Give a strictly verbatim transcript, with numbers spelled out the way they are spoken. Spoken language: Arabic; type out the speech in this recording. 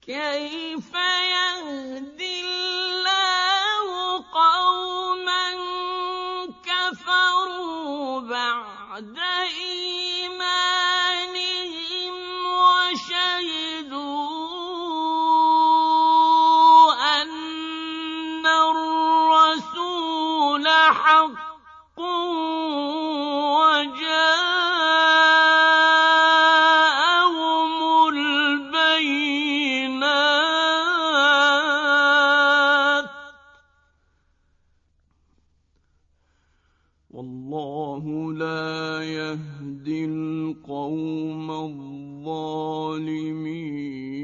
كيف يهدي الله قوما كفروا بعد إيمانهم وشهدوا أن الرسول حق وجاءهم البينات والله لا يهدي القوم الظالمين